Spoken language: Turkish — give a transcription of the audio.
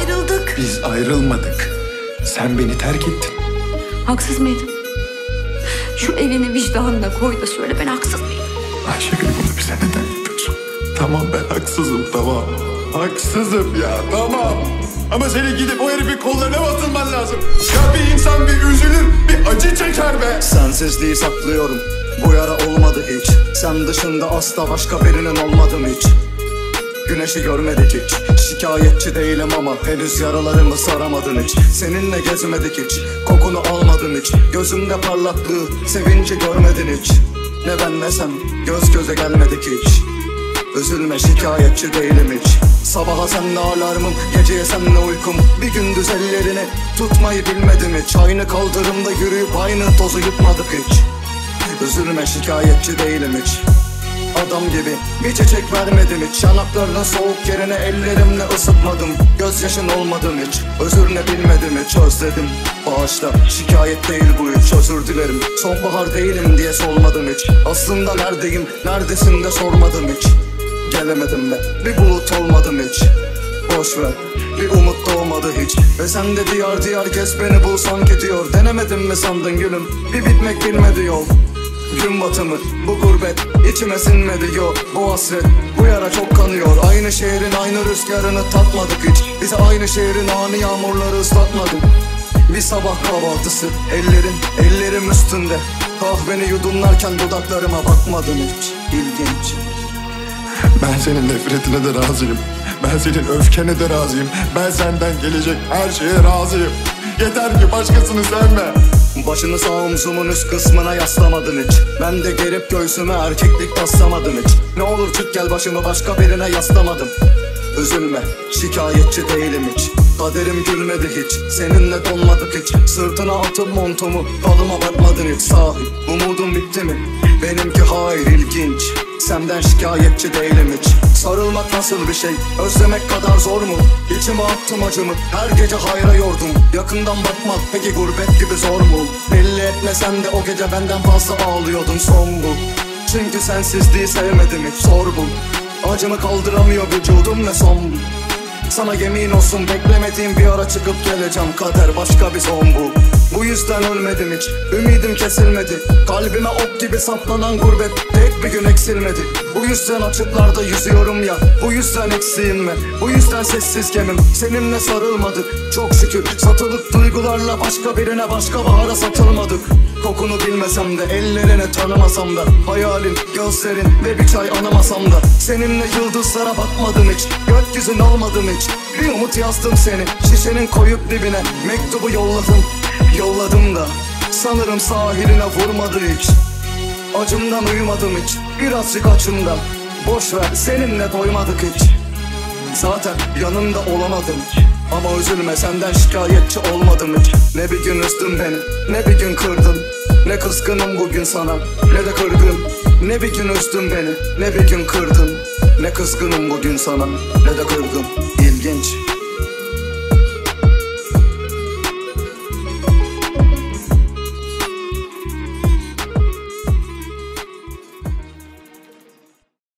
ayrıldık. Biz ayrılmadık. Sen beni terk ettin. Haksız mıydım? Şu elini vicdanına koy da söyle, ben haksız mıydım? Ayşegül, bunu bize neden yapıyorsun? Tamam, ben haksızım, tamam. Haksızım ya, tamam. Ama senin gidip o herifin kollarına batılman lazım. Ya bir insan bir üzülür, bir acı çeker be. Sensizliği saklıyorum, bu yara olmadı hiç. Sen dışında asla başka birinin olmadım hiç. Güneşi görmedik hiç. Şikayetçi değilim ama henüz yaralarımı saramadın hiç. Seninle gezmedik hiç, kokunu almadım hiç. Gözümde parlaklığı, sevinci görmedin hiç. Ne ben ne sen, göz göze gelmedik hiç. Üzülme, şikayetçi değilim hiç. Sabaha senle alarmım, geceye senle uykum. Bir gündüz ellerini tutmayı bilmedim hiç. Aynı kaldırımda yürüyüp aynı tozu yutmadık hiç. Üzülme, şikayetçi değilim hiç. Adam gibi bir çiçek vermedim hiç. Yanaklarına soğuk yerine ellerimle ısıtmadım. Gözyaşın olmadım hiç, özür ne bilmedim hiç. Özledim, bağışla, şikayet değil bu hiç. Özür dilerim, sonbahar değilim diye sormadım hiç. Aslında neredeyim, neredesin de sormadım hiç. Gelemedim be, bir bulut olmadım hiç. Boş ver, bir umut doğmadı hiç. Ve sen de diyar diyar gez beni bulsan gidiyor. Denemedim mi sandın gülüm, bir bitmek bilmedi yol. Gün batımı, bu gurbet içime sinmedi yo. Bu hasret, bu yara çok kanıyor. Aynı şehrin aynı rüzgarını tatmadık hiç. Bize aynı şehrin ani yağmurları ıslatmadı. Bir sabah kahvaltısı, ellerim üstünde. Kahveni yudumlarken dudaklarıma bakmadın hiç. İlginç. Ben senin nefretine de razıyım. Ben senin öfkene de razıyım. Ben senden gelecek her şeye razıyım. Yeter ki başkasını sevme. Başını sağ omzumun üst kısmına yaslamadın hiç. Ben de gerip göğsüme erkeklik taslamadım hiç. Ne olur çık gel, başımı başka birine yaslamadım. Üzülme, şikayetçi değilim hiç. Kaderim gülmedi hiç, seninle donmadık hiç. Sırtına atıp montumu, balıma batmadın hiç. Sahi, umudum bitti mi? Benimki hayır, ilginç. Senden şikayetçi değilim hiç. Sarılmak nasıl bir şey, özlemek kadar zor mu? İçime attım acımı, her gece hayra yordum. Yakından bakmak peki gurbet gibi zor mu? Belli etmesen de o gece benden fazla ağlıyordun, son bu. Çünkü sensizliği sevmedim hiç, sor bu. Acımı kaldıramıyor vücudum ve son bu. Sana yemin olsun beklemediğim bir ara çıkıp geleceğim. Kader başka bir son bu. Bu yüzden ölmedim hiç, ümidim kesilmedi. Kalbime ok gibi saplanan gurbet tek bir gün eksilmedi. Bu yüzden açıklarda yüzüyorum ya, bu yüzden eksiğim mi? Bu yüzden sessiz gemim, seninle sarılmadık. Çok şükür satılık duygularla başka birine, başka bahara satılmadık. Kokunu bilmesem de, ellerini tanımasam da, hayalin, gözlerin ve bir çay anamasam da, seninle yıldızlara bakmadım hiç, gökyüzün olmadım hiç. Bir umut yazdım seni şişenin koyup dibine, mektubu yolladım da sanırım sahiline vurmadı hiç. Acımdan uyumadım hiç, birazcık açımda. Boş ver, seninle doymadık hiç. Zaten yanında olamadım. Ama üzülme, senden şikayetçi olmadım hiç. Ne bir gün üzdün beni, ne bir gün kırdın. Ne kızgınım bugün sana, ne de kırgın. Ne bir gün üzdün beni, ne bir gün kırdın. Ne kızgınım bugün sana, ne de kırgın. İlginç.